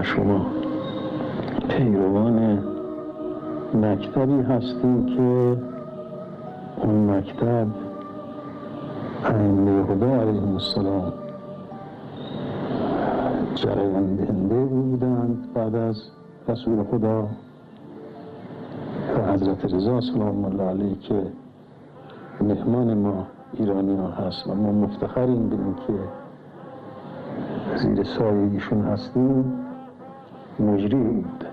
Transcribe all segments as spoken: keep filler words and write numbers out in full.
شما پیروان مکتبی هستیم که اون مکتب ائمه هدی علیهم السلام جریان دهنده بودند بعد از رسول خدا و حضرت رضا سلام الله علیه که مهمان ما ایرانی ها هست و ما مفتخریم به این که زیر سایه ایشون هستیم. مجری بود.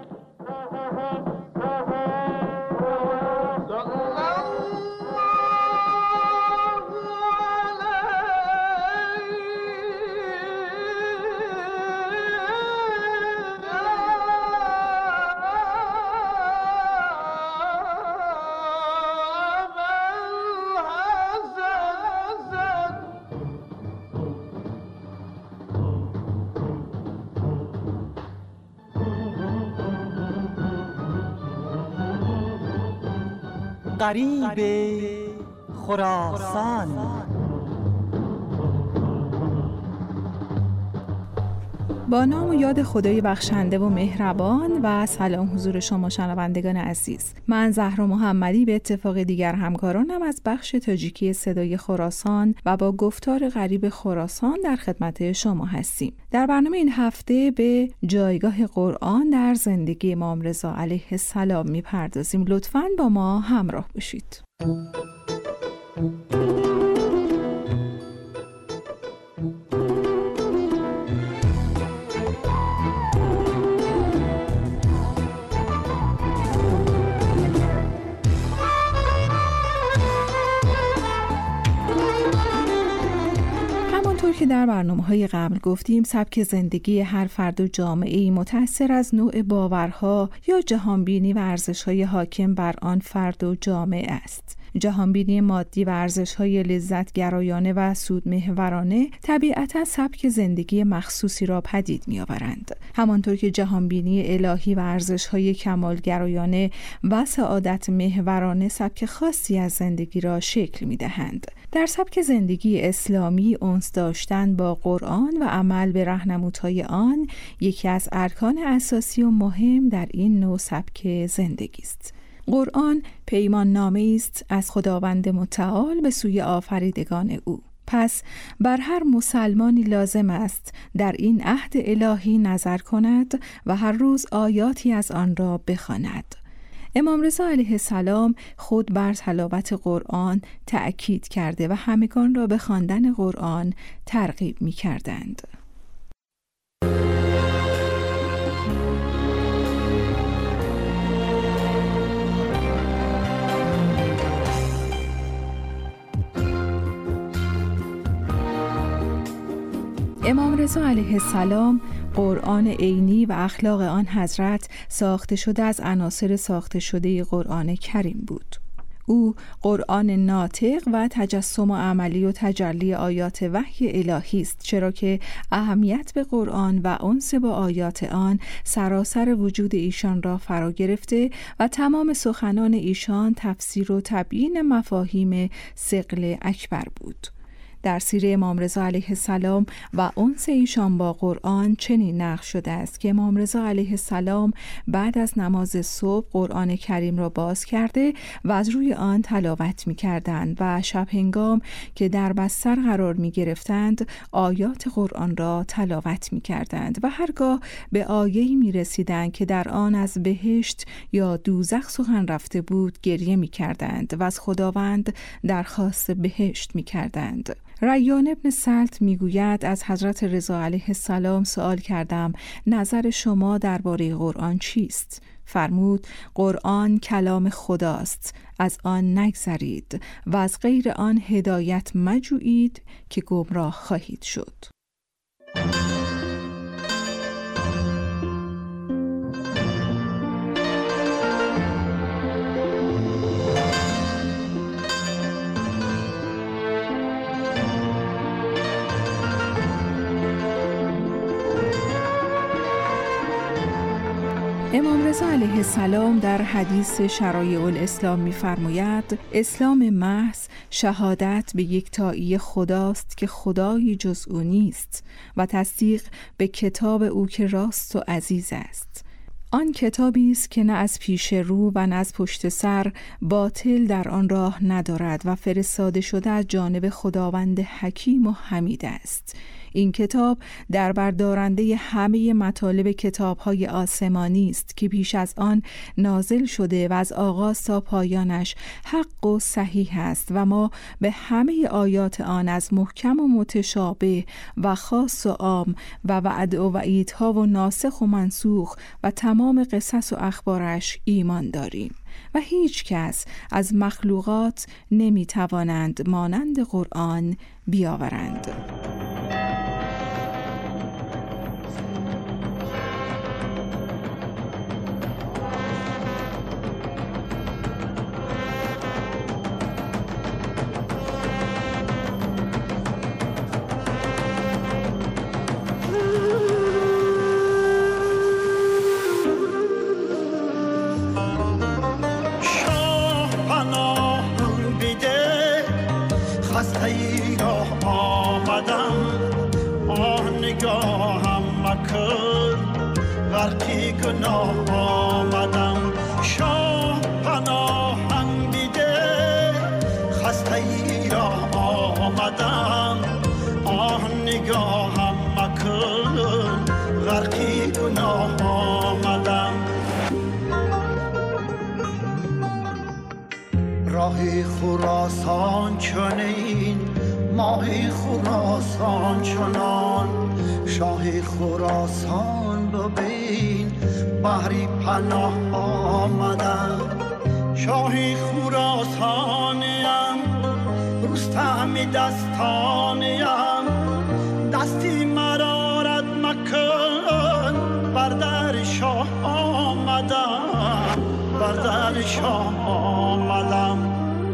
غریب خراسان. با نام و یاد خدای بخشنده و مهربان و سلام حضور شما شنوندگان عزیز. من زهرا محمدی به اتفاق دیگر همکارانم از بخش تاجیکی صدای خراسان و با گفتار غریب خراسان در خدمت شما هستیم. در برنامه این هفته به جایگاه قرآن در زندگی امام رضا علیه السلام میپردازیم. لطفاً با ما همراه باشید. که در برنامه‌های قبل گفتیم سبک زندگی هر فرد و جامعه‌ای متأثر از نوع باورها یا جهانبینی و ارزش‌های حاکم بر آن فرد و جامعه است. جهانبینی مادی و ارزش‌های لذت‌گرایانه و سودمحورانه طبیعتاً سبک زندگی مخصوصی را پدید می‌آورند. همانطور که جهانبینی الهی و ارزش‌های کمال‌گرایانه و سعادت محورانه سبک خاصی از زندگی را شکل می‌دهند. در سبک زندگی اسلامی انس داشتن با قرآن و عمل به راهنمودهای آن یکی از ارکان اساسی و مهم در این نوع سبک زندگی است. قرآن پیمان نامه است از خداوند متعال به سوی آفریدگان او. پس بر هر مسلمانی لازم است در این عهد الهی نظر کند و هر روز آیاتی از آن را بخواند. امام رضا علیه السلام خود بر تلاوت قرآن تأکید کرده و همگان را به خواندن قرآن ترغیب می کردند. امام رضا علیه السلام قرآن عینی و اخلاق آن حضرت ساخته شده از عناصر ساخته شده قرآن کریم بود. او قرآن ناطق و تجسم و عملی و تجلی آیات وحی الهی است، چرا که اهمیت به قرآن و انس با آیات آن سراسر وجود ایشان را فرا گرفته و تمام سخنان ایشان تفسیر و تبیین مفاهیم ثقل اکبر بود. در سیر امام رضا علیه السلام و انس ایشان با قرآن چنین نقل شده است که امام رضا علیه السلام بعد از نماز صبح قرآن کریم را باز کرده و از روی آن تلاوت می کردند و شب هنگام که در بستر قرار می گرفتند آیات قرآن را تلاوت می کردند و هرگاه به آیه‌ای می رسیدند که در آن از بهشت یا دوزخ سخن رفته بود گریه می کردند و از خداوند درخواست بهشت می کردند. ریان ابن سلط میگوید از حضرت رضا علیه السلام سوال کردم نظر شما درباره قرآن چیست؟ فرمود قرآن کلام خداست، از آن نگذرید و از غیر آن هدایت مجویید که گمراه خواهید شد. امام رضا علیه السلام در حدیث شرایع الاسلام می‌فرماید اسلام محض شهادت به یکتایی خداست که خدایی جز او نیست و تصدیق به کتاب او که راست و عزیز است. آن کتابی است که نه از پیش رو و نه از پشت سر باطل در آن راه ندارد و فرستاده شده از جانب خداوند حکیم و حمید است. این کتاب در بردارنده همه مطالب کتاب‌های آسمانی است که پیش از آن نازل شده و از آغاز تا پایانش حق و صحیح است و ما به همه آیات آن از محکم و متشابه و خاص و عام و وعد و وعیدها و ناسخ و منسوخ و تمام قصص و اخبارش ایمان داریم و هیچ کس از مخلوقات نمی توانند مانند قرآن بیاورند. گناه آمدم شاه پناهم بیده خسته ای را آمدم آه نگاهم مکن غرقی گناه آمدم راه خراسان چنین ماه خراسان چنان شاه خراسان ببین بحری پناه آمدم شاه خراسانیم رستم دستانیم دستی مرارت مکن بر در شاه آمدم بر در شاه آمدم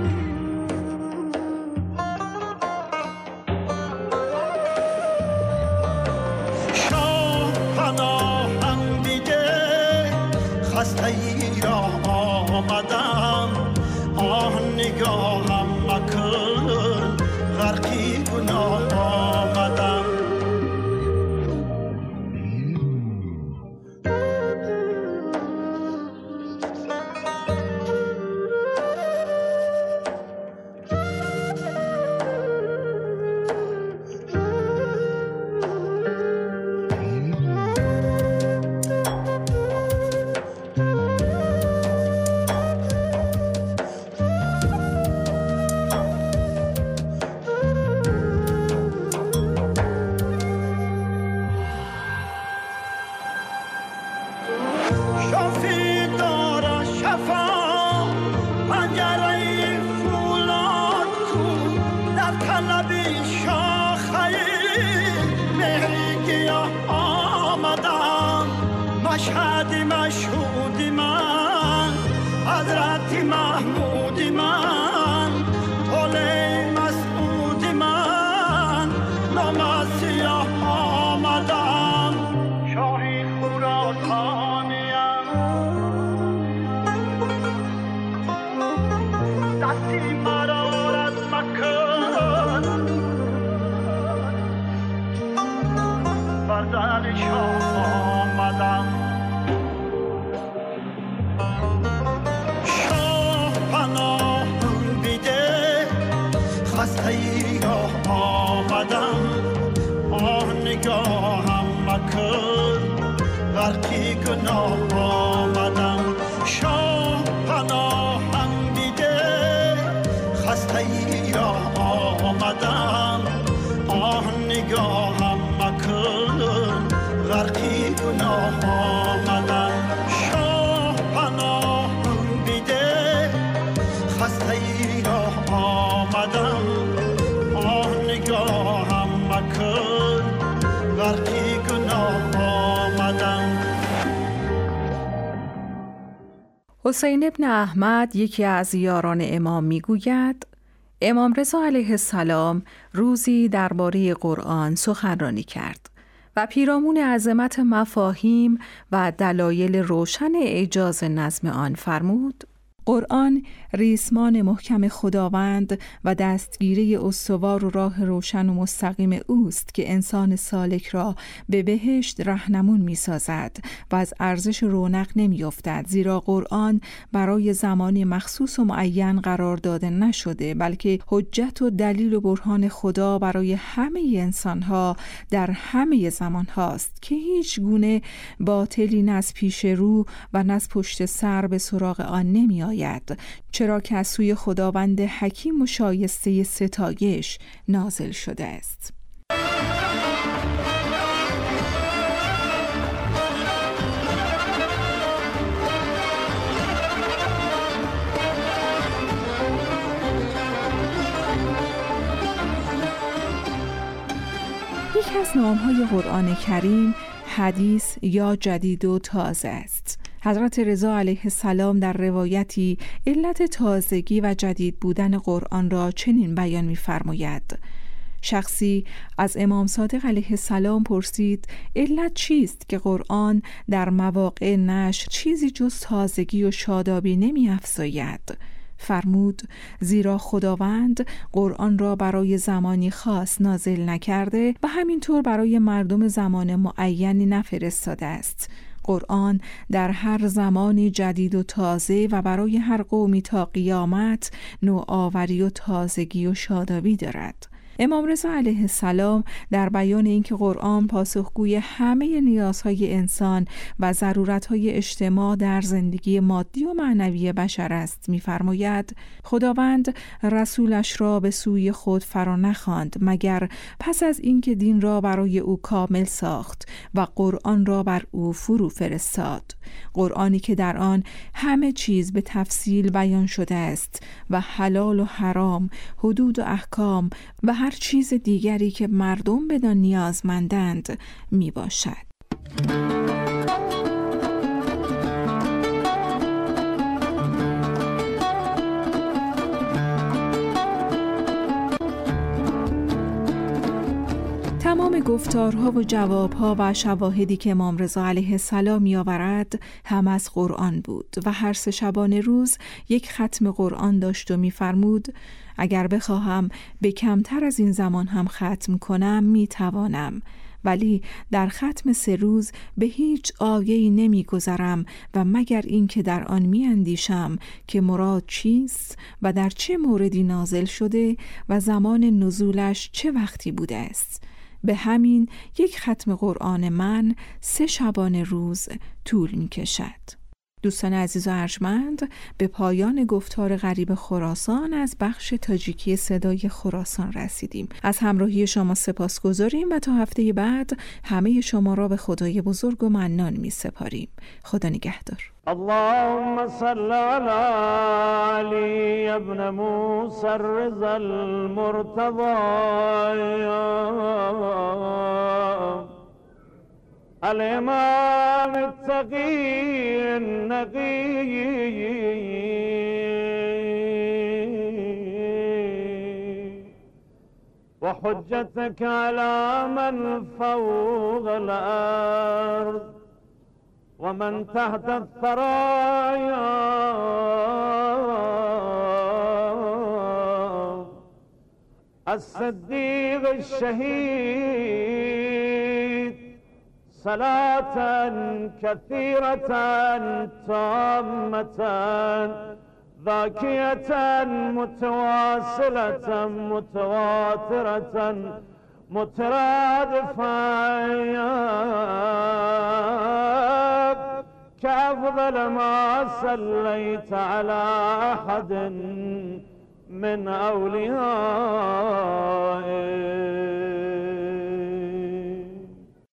خسته ای را آمدم آه نگاهم مکن غرقی گناه آمدم مشهد مشهود من حضرت محمود من طول مسعود من نام سیاه آمدم شاهی خراسانیم دستی مرارت مکن بر در شاه آمدم خسته ای را آمدم آه نگاهم مکن غرقی گناه آمدم شاه پناهم دیده خسته ای را آمدم آه نگاهم مکن غرقی گناه آمدم شاه پناهم دیده خسته ای را آمدم آه نگاهم مکن غرقی گناه آمدم. حسین ابن احمد یکی از یاران امام میگوید امام رضا علیه السلام روزی درباره قرآن سخنرانی کرد و و پیرامون عظمت مفاهیم و دلایل روشن اعجاز نظم آن فرمود: قرآن ریسمان محکم خداوند و دستگیره استوار و راه روشن و مستقیم اوست که انسان سالک را به بهشت رهنمون می سازد و از ارزش رونق نمی افتد، زیرا قرآن برای زمانی مخصوص و معین قرار داده نشده، بلکه حجت و دلیل و برهان خدا برای همه انسانها در همه زمان هاست که هیچ گونه باطلی نه از پیش رو و نه از پشت سر به سراغ آن نمی آید، چرا که از سوی خداوند حکیم و شایسته ستایش نازل شده است. یکی از نام‌های قرآن کریم حدیث یا جدید و تازه است. حضرت رضا علیه السلام در روایتی علت تازگی و جدید بودن قرآن را چنین بیان می‌فرماید: شخصی از امام صادق علیه السلام پرسید علت چیست که قرآن در مواقع نشر چیزی جز تازگی و شادابی نمی‌افزاید؟ فرمود: زیرا خداوند قرآن را برای زمانی خاص نازل نکرده و همینطور برای مردم زمان معینی نفرستاده است. قرآن در هر زمانی جدید و تازه و برای هر قومی تا قیامت نوآوری و تازگی و شادابی دارد. امام رضا علیه السلام در بیان اینکه قرآن پاسخگوی همه نیازهای انسان و ضرورتهای اجتماع در زندگی مادی و معنوی بشر است می‌فرماید: خداوند رسولش را به سوی خود فرا نخواند مگر پس از اینکه دین را برای او کامل ساخت و قرآن را بر او فرو فرستاد. قرآنی که در آن همه چیز به تفصیل بیان شده است و حلال و حرام، حدود و احکام و هر چیز دیگری که مردم بدان نیازمندند می باشد. تمام گفتارها و جوابها و شواهدی که امام رضا علیه السلام می‌آورد هم از قرآن بود و هر سه شبانه روز یک ختم قرآن داشت و می‌فرمود: اگر بخواهم به کمتر از این زمان هم ختم کنم می‌توانم، ولی در ختم سه روز به هیچ آیه‌ای نمی‌گذرم و مگر اینکه در آن می‌اندیشم که مراد چیست و در چه موردی نازل شده و زمان نزولش چه وقتی بوده است. به همین یک ختم قرآن من سه شبانه روز طول می کشد. دوستان عزیز و ارجمند، به پایان گفتار غریب خراسان از بخش تاجیکی صدای خراسان رسیدیم. از همراهی شما سپاسگزاریم و تا هفته بعد همه شما را به خدای بزرگ و منان می سپاریم. خدا نگهدار. اللهم صل على علي ابن موسى الرضا المرتضى الإمام التقي النقي وحجتك على من فوق الأرض ومن تحت الثرايا الصديق الشهيد صلاة كثيرة تامة ذاكية متواصلة متواترة مترادفة كأفضل ما صليت على أحد من أوليائك